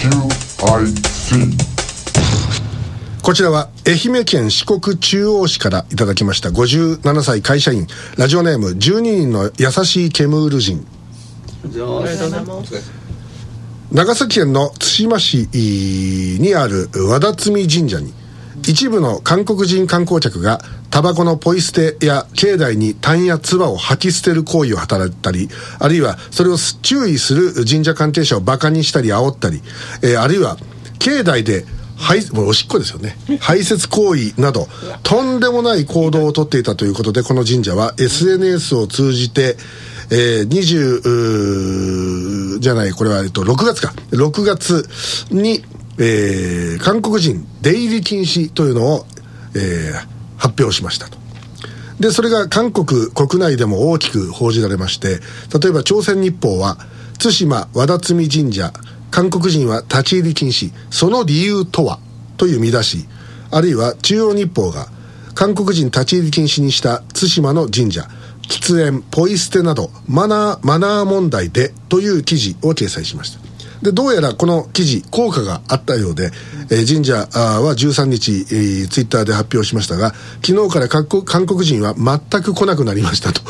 こちらは愛媛県四国中央市からいただきました57歳会社員、ラジオネーム12人の優しいケムール人。長崎県の対馬市にある和田摘神社に一部の韓国人観光客がタバコのポイ捨てや境内に炭や唾を吐き捨てる行為を働いたり、あるいはそれを注意する神社関係者をバカにしたり煽ったり、あるいは境内でおしっこですよね、排泄行為などとんでもない行動をとっていたということで、この神社は SNS を通じて6月に、韓国人出入り禁止というのを、発表しましたと。でそれが韓国国内でも大きく報じられまして、例えば朝鮮日報は対馬和田摘神社韓国人は立ち入り禁止、その理由とはという見出し、あるいは中央日報が韓国人立ち入り禁止にした対馬の神社喫煙ポイ捨てなどマナー問題でという記事を掲載しました。でどうやらこの記事効果があったようで、神社は13日、ツイッターで発表しましたが、昨日から韓国人は全く来なくなりましたと。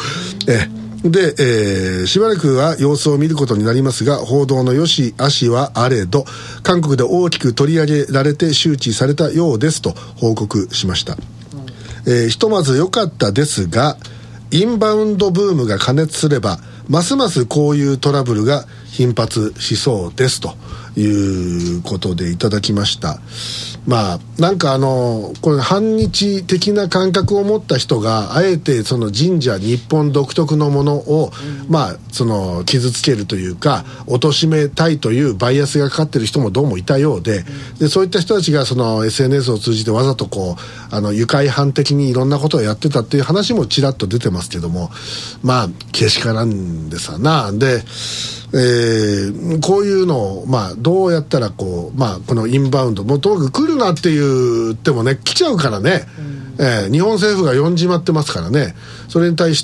で、しばらくは様子を見ることになりますが、報道の良し悪しはあれど韓国で大きく取り上げられて周知されたようですと報告しました。ひとまず良かったですが、インバウンドブームが過熱すればますますこういうトラブルが頻発しそうですということでいただきました。まあなんかこれ反日的な感覚を持った人があえてその神社日本独特のものを、まあその傷つけるというか貶めたいというバイアスがかかってる人もどうもいたようで、そういった人たちがその SNS を通じてわざとこう愉快犯的にいろんなことをやってたっていう話もちらっと出てますけども、まあけしからんでさな。でこういうのを、まあ、どうやったらこう、まあ、このインバウンドもうともかく来るなって言ってもね来ちゃうからね、日本政府が呼んじまってますからね。それに対して、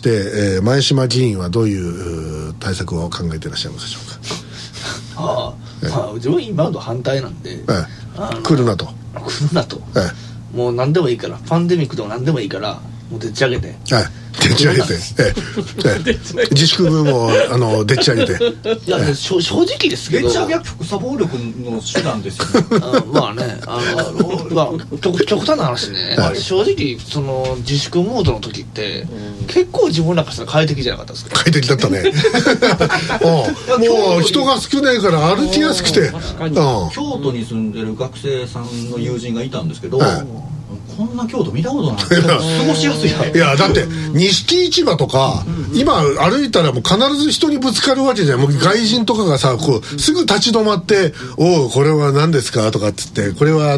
前島議員はどういう対策を考えていらっしゃいますでしょうか。 自分インバウンド反対なんで、 来るなと、 もう何でもいいから、パンデミックでも何でもいいからもうでっち上げて、 でっち上げて、自粛分をでっち上げていや、正直ですけど、 でっち上げは複差暴力の手段ですよねまあね、極端な話ね、正直その自粛モードの時って、結構自分らからしたら快適じゃなかったですか。 快適だったねもう人が少ないから歩きやすくて、 京都に住んでる学生さんの友人がいたんですけど、こんな京都見たことない過ごしやすいやん。 いやだって錦市場とか、今歩いたらもう必ず人にぶつかるわけじゃん。もう外人とかがさこうすぐ立ち止まって「おうこれは何ですか?」とかっつって「これは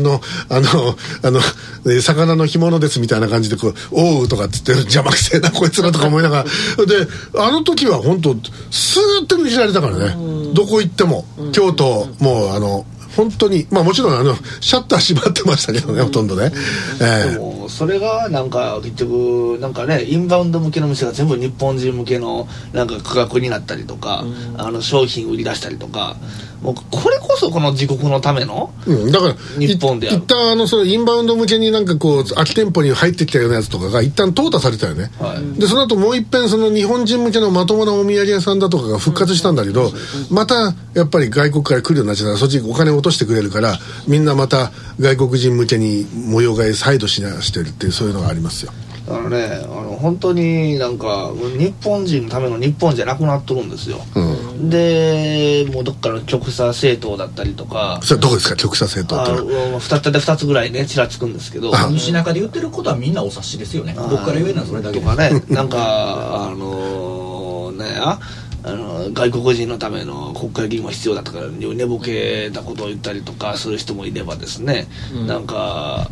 魚の干物です」みたいな感じでこう「おう」とかっつって邪魔くせえなこいつらとか思いながらで時は本当スーッて抜けられたからね。どこ行っても京都もう本当にまあもちろんシャッター閉まってましたけどね、ほとんどね。 でもそれがなんか結局なんかね、インバウンド向けの店が全部日本人向けのなんか価格になったりとか、商品売り出したりとか、もうこれこそこの自国のための、 だから日本である。 一旦そのインバウンド向けになんかこう空き店舗に入ってきたようなやつとかが一旦淘汰されたよね。でその後もう一遍その日本人向けのまともなお土産屋さんだとかが復活したんだけど、またやっぱり外国から来るようになっちゃったらそっちにお金を落としてくれるから、みんなまた外国人向けに模様替え再度してるっていう、そういうのがありますよ。 本当になんか日本人のための日本じゃなくなっとるんですよ。でもうどっかの極左政党だったりとか。 それどこですか、極左政党って 2つぐらいねちらつくんですけど、 西中で言ってることはみんなお察しですよね。僕から言えるのはそれだけとかねなんか外国人のための国会議員も必要だったから寝ぼけたことを言ったりとかする人もいればですね、なんか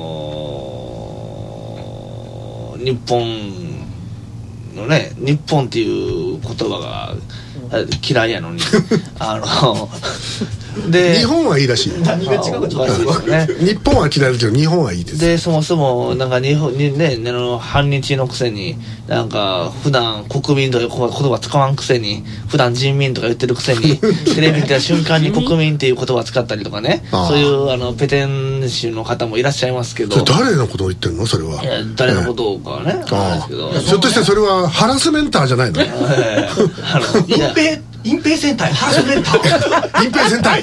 日本のね、日本っていう言葉が嫌いやのにで日本はいいらしい。 何が違うかちょっとですね。 日本は嫌いだけど日本はいいです。 でそもそもなんか日本にね反日のくせになんか普段国民という言葉使わんくせに普段人民とか言ってるくせにテレビ見た瞬間に国民っていう言葉使ったりとかね、そういうペテン州の方もいらっしゃいますけど。 それ誰のことを言ってんのそれは。 いや誰のことかはね、 あひょっとしてそれはハラスメンターじゃないの？ 隠蔽戦隊ハラスメンター隠蔽戦隊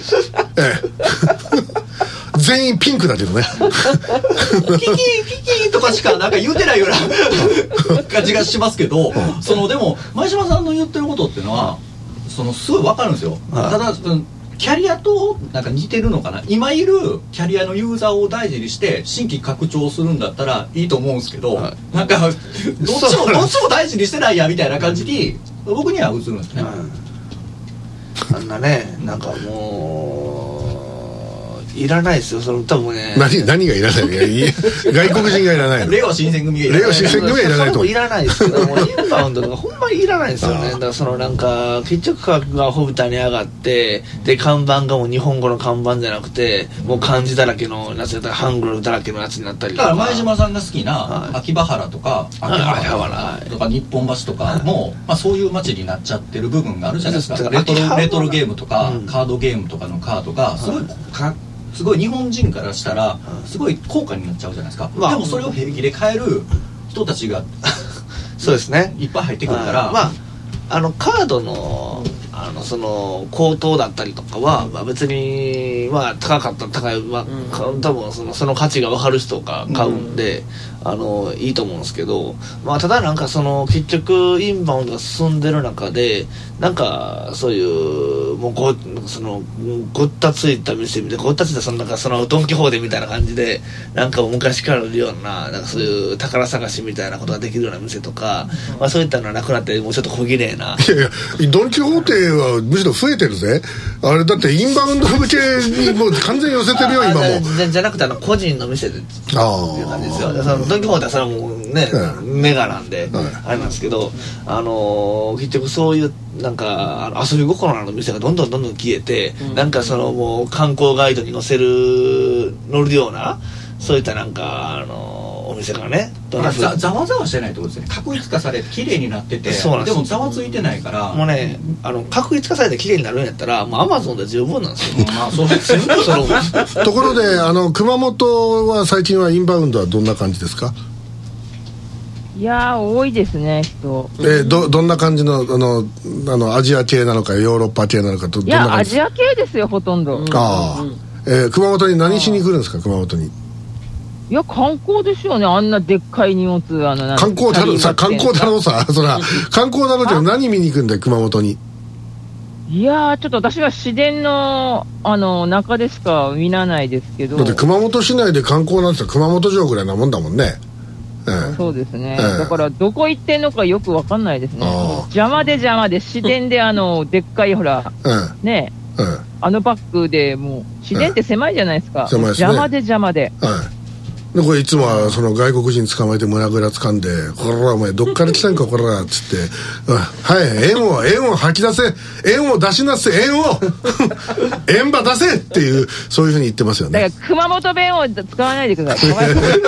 全員ピンクだけどねキキとかしかなんか言うてないような感じがしますけど、でも前島さんの言ってることっていうのはすごい分かるんですよ。ただキャリアとなんか似てるのかな。今いるキャリアのユーザーを大事にして新規拡張するんだったらいいと思うんですけど、なんかどっちも大事にしてないやみたいな感じに僕には映るんですね。 あんなねなんかもういらないですよ多分ね。 何がいらないの？外国人がいらないの？ 令和新選組がいらない。 令和新選組はいらないと。 それもいらないですけどもインバウンドとかほんまにいらないですよね。だからなんか結局価格がほぶたに上がってで看板がもう日本語の看板じゃなくてもう漢字だらけのやつだったらハングルだらけのやつになったりとか。 だから前島さんが好きな秋葉原とか秋葉原とか日本橋とかもそういう街になっちゃってる部分があるじゃないですか。レトロゲームとかカードゲームとかのカードがすごい日本人からしたらすごい高価になっちゃうじゃないですか。でもそれを平気で買える人たちがそうですねいっぱい入ってくるから、 カードのその高騰だったりとかは、別に高かったら高い、多分その価値が分かる人が買うんで、いいと思うんですけど、ただなんか結局インバウンドが進んでる中でなんかそういうもうごったついた店みたいなごったついたなんかドン・キホーテみたいな感じでなんか昔からあるようななんかそういう宝探しみたいなことができるような店とか、そういったのはなくなってもうちょっと小綺麗な。 いやいやドン・キホーテはむしろ増えてるぜ。あれだってインバウンド向けにもう完全に寄せてるよ今も。 じゃなくて個人の店でっていう感じですよ。ドン・キホーテはそれはもうね、メガなんで、あれなんですけど結局そういうなんか遊び心のある店がどんどん消えて、なんかもう観光ガイドに載るようなそういったなんかお店がねざわざわしてないってことですね。確一化されて綺麗になっててでもざわついてないからもうね確一化されて綺麗になるんやったらもうアマゾンで十分なんですよ。 そうですよところで熊本は最近はインバウンドはどんな感じですか？ いや多いですね人。 どんな感じのアジア系なのかヨーロッパ系なのかどんな感じ？ いやアジア系ですよほとんど。 熊本に何しに来るんですか？熊本に。 いや観光ですよね。あんなでっかい荷物観光だろうさそら観光だろうけど何見に行くんだよ熊本に。 いやちょっと私は市電の中でしか見らないですけど。 だって熊本市内で観光なんて熊本城ぐらいなもんだもんね。 そうですね、だからどこ行ってんのかよく分かんないですね。邪魔で市電ででっかいほら、ねバッグでもう市電って狭いじゃないですか、 狭いですね、 邪魔で、 でこれいつもは外国人捕まえて胸ぐら掴んで「こらお前どっから来たんかこら」っつって「はい円を吐き出せ円を出しなせ円を円ば出せ」っていうそういうふうに言ってますよね。 だから熊本弁を使わないでください。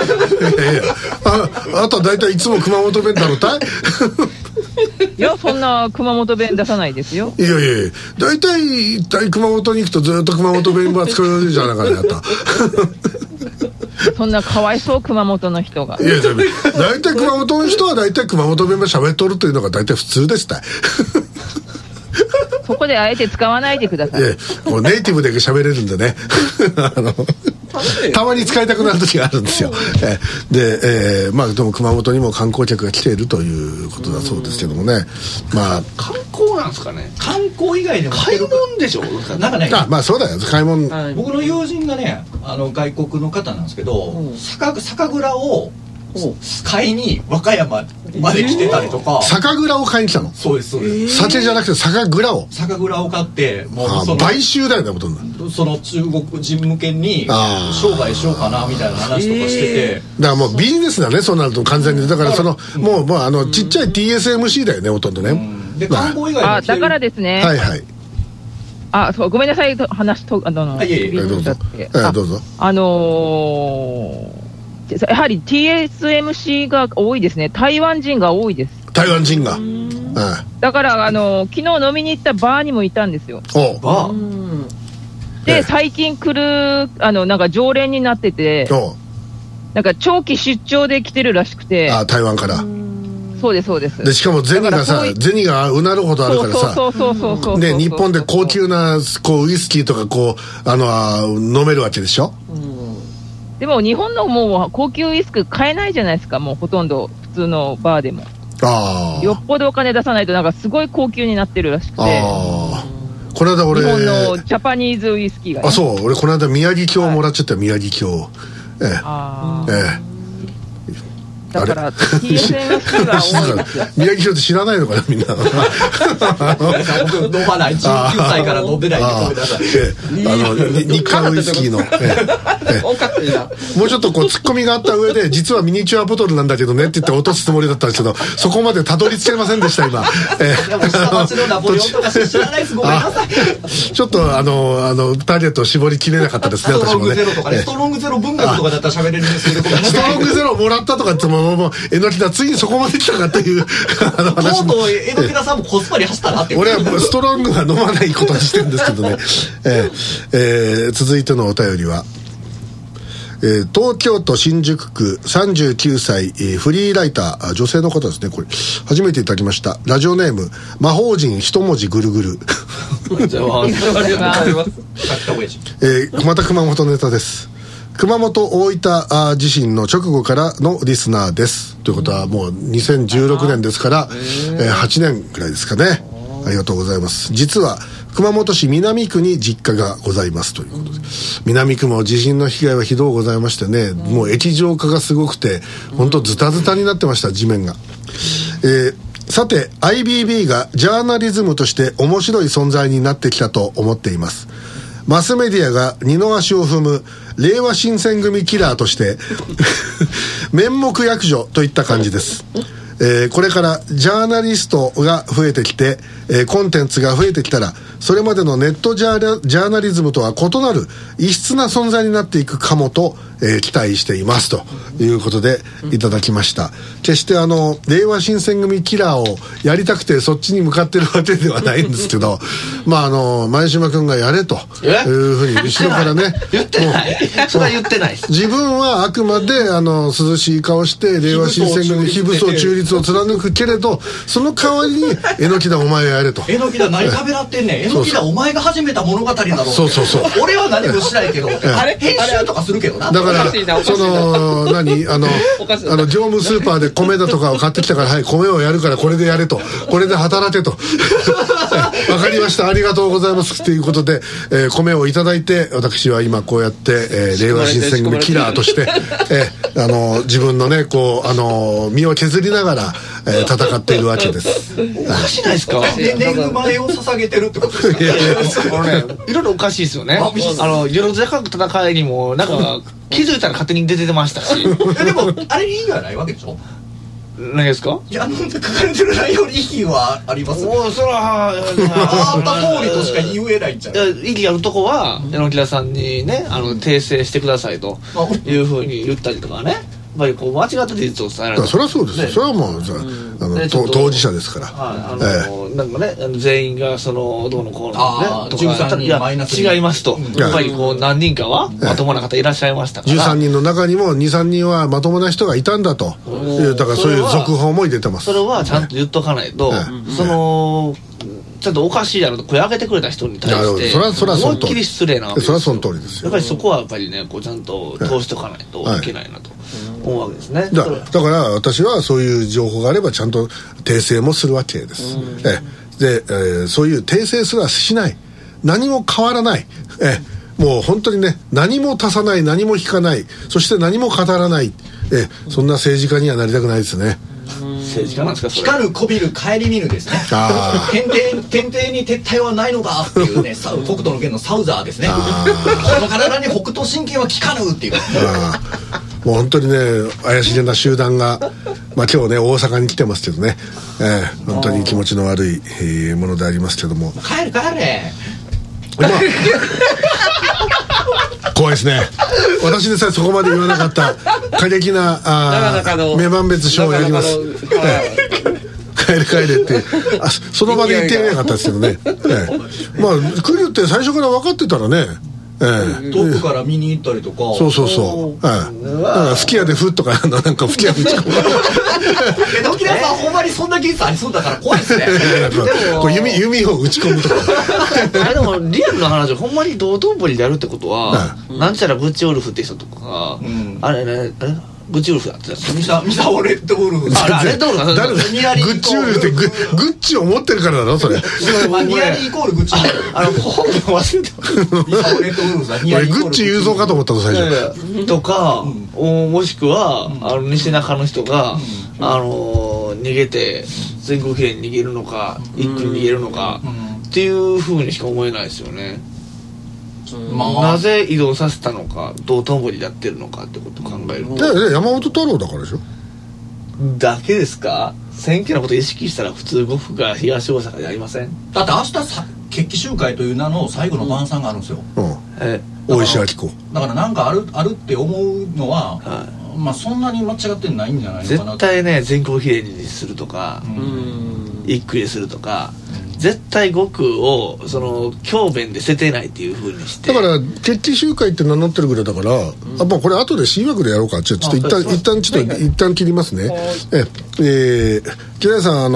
あとは大体いつも熊本弁だろたいいやそんな熊本弁出さないですよ。 いや大体熊本に行くとずっと熊本弁は使うじゃなかったそんなかわいそう熊本の人が。 いや大体熊本の人は大体熊本弁ば喋っとるというのが大体普通ですたいそこであえて使わないでください。 もうネイティブで喋れるんでねたまに使いたくなる時があるんですよ。でも熊本にも観光客が来ているということだそうですけどもね。 観光なんですかね。 観光以外でも買い物でしょなんかね。 そうだよ買い物。 僕の友人がね外国の方なんですけど、酒蔵を買いに和歌山まで来てたりとか。 酒蔵を買いに来たの？そうです酒じゃなくて酒蔵を買ってもう買収だよねほとんど。 その中国人向けに商売しようかなみたいな話とかしてて、 だからもうビジネスだねそうなると完全に。だからもうちっちゃい TSMC だよねほとんどね。 で観光以外だからですね。 そう、ごめんなさい、話と、 どうぞ。どうぞ。 やはり TSMC が多いですね。台湾人が多いです。 台湾人が。 だから、昨日飲みに行ったバーにもいたんですよ。 バーで、最近来る、なんか常連になってて、なんか長期出張で来てるらしくて。 台湾から。 そうです、そうです。 で、しかも銭がさ、銭がうなるほどあるからさ、で、日本で高級な、ウイスキーとか飲めるわけでしょ。 でも日本のもう高級ウイスキー買えないじゃないですか、もうほとんど普通のバーでも。よっぽどお金出さないとなんかすごい高級になってるらしくて。 この間俺、 日本のジャパニーズウイスキーが、ね。 そう、俺この間宮城郷もらっちゃったよ、宮城郷。 だから TSMC が多いですよ。 宮城郷って知らないのかなみんな。 僕飲まない、19歳から飲んでないんでごめんなさい。 日韓ウイスキーのもうちょっとツッコミがあった上で、実はミニチュアボトルなんだけどねって言って落とすつもりだったんですけど、そこまでたどり着けませんでした今。 下町のナポレオンとか知らないです、ごめんなさい。 ちょっとターゲットを絞りきれなかったですね、私もね。 ストロングゼロ文学とかだったら喋れるんですけど、 ストロングゼロもらったとかってもう榎田ついにそこまで来たかという話。とうとう榎田さんもコスパに走ったなって。 俺はストロングは飲まないことにしてるんですけどね。続いてのお便りは、東京都新宿区39歳、フリーライター、女性の方ですね。これ初めていただきました。ラジオネーム魔法陣一文字ぐるぐる。また熊本ネタです。熊本大分地震の直後からのリスナーです。ということはもう2016年ですから、8年くらいですかね。ありがとうございます。実は熊本市南区に実家がございますということで、南区も地震の被害はひどうございましてね、もう液状化がすごくて本当ズタズタになってました、地面が。さて IBB がジャーナリズムとして面白い存在になってきたと思っています。マスメディアが二の足を踏む令和新選組キラーとして面目躍如といった感じです。これからジャーナリストが増えてきて、コンテンツが増えてきたら、それまでのネットジャーナリズムとは異なる異質な存在になっていくかもと、期待していますということでいただきました。決して令和新選組キラーをやりたくてそっちに向かってるわけではないんですけど前島君がやれというふうに後ろからね言ってない、それは言ってないです。 自分はあくまで涼しい顔して令和新選組非武装中立を貫くけれど、その代わりに榎木だお前がやれと。 榎木だ何食べらってんねん、榎木だお前が始めた物語だろう。 そう俺は何もしないけど、あれ編集とかするけどな。 だから常務スーパーで米だとかを買ってきたから、はい、米をやるからこれでやれと、これで働けと。わかりました、ありがとうございますということで、米をいただいて、私は今こうやって、令和新選組キラーとして、自分のね身を削りながら、戦っているわけです。 おかしないですか。 年貢米を捧げてるってことですか。 いろいろおかしいですよね。よろずやかく戦いにもなんか気づいたら勝手に出てましたし。 でもあれに意義はないわけでしょ。 何ですか。 いや書かれてる内容に意義はあります。 もうそれはあった通りとしか言えないんじゃない。 意義あるとこは榎田さんにね訂正してくださいというふうに言ったりとかね。やっぱり間違った事実を伝えられる。 それはそうですよ、ね、それはもう当事者ですから、 なんかね全員がどうのこうのねとか 13人マイナス違いますと、やっぱり何人かはまともな方いらっしゃいましたから、 13人の中にも 2,3 人はまともな人がいたんだと、だからそういう続報も入れてます。 それはちゃんと言っとかないと、ちょっとおかしいやろと声上げてくれた人に対して思いっきり失礼なわけですよ。 それはその通りですよ。 やっぱりそこはやっぱりねちゃんと通しておかないといけないなと思うわけですね。 だから私はそういう情報があればちゃんと訂正もするわけです。で、そういう訂正すらしない、何も変わらない、もう本当にね何も足さない、何も引かない、そして何も語らない、そんな政治家にはなりたくないですね。 政治家なんですか。 光るこびる顧みぬですね。天帝に撤退はないのかっていうね北斗の拳のサウザーですね。この体に北斗神拳は効かぬっていう。 もう本当にね怪しげな集団が、今日ね大阪に来てますけどね、本当に気持ちの悪いものでありますけども。 帰れ怖いですね。私でさえそこまで言わなかった過激な目判別書をやります。帰れってその場で言ってやれなかったですけどね。まあ来るって最初から分かってたらね、 遠くから見に行ったりとか。 そう好きやでふっとかなんか吹き矢打ち込む。 沖縄さんほんまにそんな技術ありそうだから怖いですね。 弓を打ち込むとか。 でもリアルな話、ほんまに道頓堀でやるってことは、なんちゃらグッチウルフって人とか、あれグッチウルフだってミサオレッドウルフ。 レッドウルフ誰だ。グッチウルフってグッチを持ってるからだろそれ。 ニアリイコールグッチ。 本名忘れてミサオレッドウルフさん。 グッチ雄三かと思ったの最初。とかもしくは西中の人が逃げて全国兵に逃げるのか一気に逃げるのかっていうふうにしか思えないですよね。なぜ移動させたのか、道頓堀でやってるのかってことを考えると。 山本太郎だからでしょ。 だけですか。選挙のことを意識したら普通5府が東大阪でありません。 だって明日決起集会という名の最後の晩餐があるんですよ。 大石晃子。 だからなんかあるって思うのは、まあそんなに間違ってないんじゃないのかな。 絶対ね、全国比例にするとか一区にするとか、絶対5区を教鞭で捨てないっていう風にして。 だから決起集会って名乗ってるぐらいだから、まあこれ後で C 枠でやろうか。ちょっと一旦切りますね。木田さん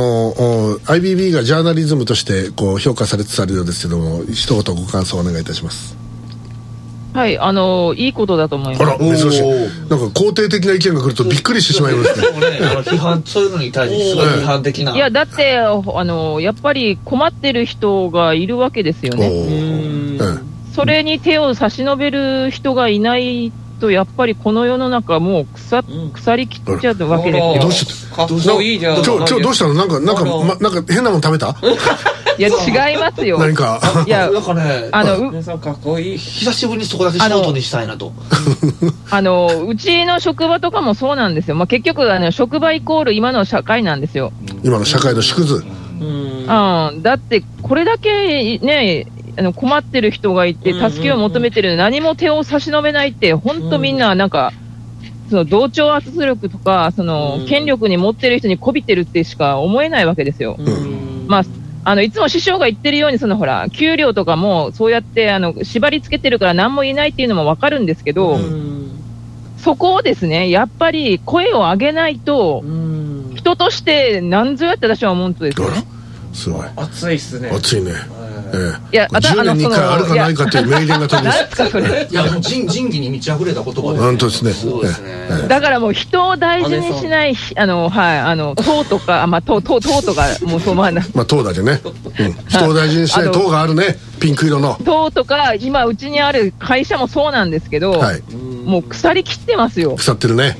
IBB がジャーナリズムとしてこう評価されつつあるようですけども、一言ご感想をお願いいたします。 はい、いいことだと思います。 あら、珍しい。なんか肯定的な意見が来るとびっくりしてしまいますね。 そういうのに対してすごい批判的な。 いや、だってやっぱり困ってる人がいるわけですよね。それに手を差し伸べる人がいないと、やっぱりこの世の中もう腐りきっちゃうわけですよ。 どうして今日どうしたの。なんか変なもん食べた。 いや、違いますよ。 何か。 いや、なんかね、 かっこいい。 久しぶりにそこだけ仕事にしたいなと。 うちの職場とかもそうなんですよ。まあ、結局職場イコール今の社会なんですよ。 今の社会の縮図。 だってこれだけね、困ってる人がいて助けを求めてる、何も手を差し伸べないって、本当みんななんか同調圧力とか権力に持ってる人に媚びてるってしか思えないわけですよ。まあいつも師匠が言ってるようにほら給料とかもそうやって縛り付けてるから何も言えないっていうのも分かるんですけど、そこをですね、やっぱり声を上げないと人として何ぞやって私は思うんですよね。 すごい熱いっすね。 熱いね。 いや、 10年に1回あるかないかという名言が飛びます。 何ですかそれ。 いや、もう仁義に満ち溢れた言葉で。 本当ですね。 そうですね。 だからもう人を大事にしない党とか党とかもうそうまあ党だけね。人を大事にしない党があるね。ピンク色の党とか今うちにある会社もそうなんですけど、もう腐りきってますよ。 腐ってるね。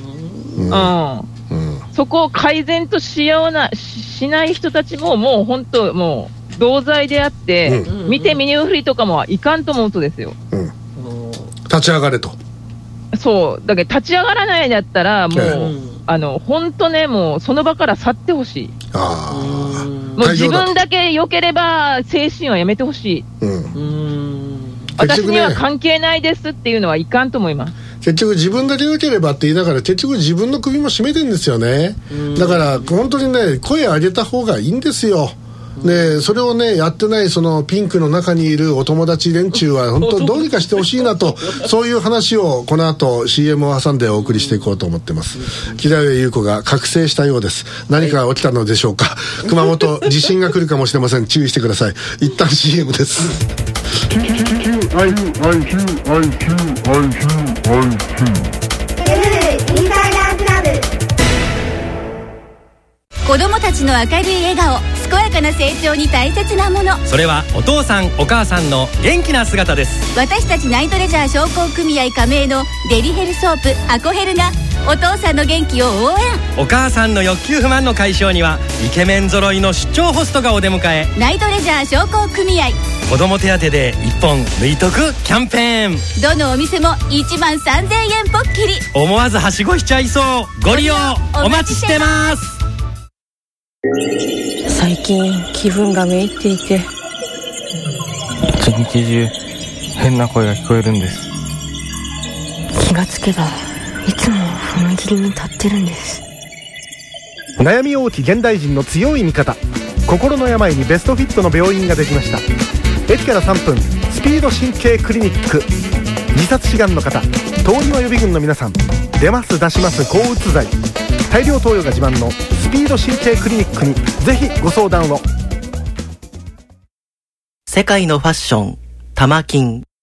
そこを改善としない人たちももう本当もう同罪であって、見て見ぬふりとかもいかんと思うとですよ。 立ち上がれと。 そうだけど立ち上がらないんだったらもう、本当ね、もうその場から去ってほしい。もう自分だけ良ければ精神はやめてほしい。私には関係ないですっていうのはいかんと思います。 結局自分だけ良ければって言いながら結局自分の首も絞めてるんですよね。だから本当にね、声を上げた方がいいんですよ。でそれをねやってないピンクの中にいるお友達連中は本当どうにかしてほしいなとそういう話をこの後 CM を挟んでお送りしていこうと思ってます。木田上優子が覚醒したようです。何か起きたのでしょうか。熊本地震が来るかもしれません。注意してください。一旦 CM です。 子供たちの明るい笑顔、健やかな成長に大切なもの、 それはお父さんお母さんの元気な姿です。 私たちナイトレジャー商工組合加盟のデリヘルソープアコヘルがお父さんの元気を応援。 お母さんの欲求不満の解消にはイケメン揃いの出張ホストがお出迎え。 ナイトレジャー商工組合子供手当で1本抜いとくキャンペーン。 どのお店も1万3000円ポッキリ。 思わずはしごしちゃいそう。ご利用お待ちしてます。 最近気分がめいっていて、 日中変な声が聞こえるんです。 気がつけばいつも踏切に立ってるんです。 悩み多き現代人の強い味方、心の病にベストフィットの病院ができました。駅から3分、スピード神経クリニック。自殺志願の方、通り魔予備軍の皆さん、出ます出します抗うつ剤、大量投与が自慢のスピード神経クリニックにぜひご相談を。 世界のファッション、タマキン。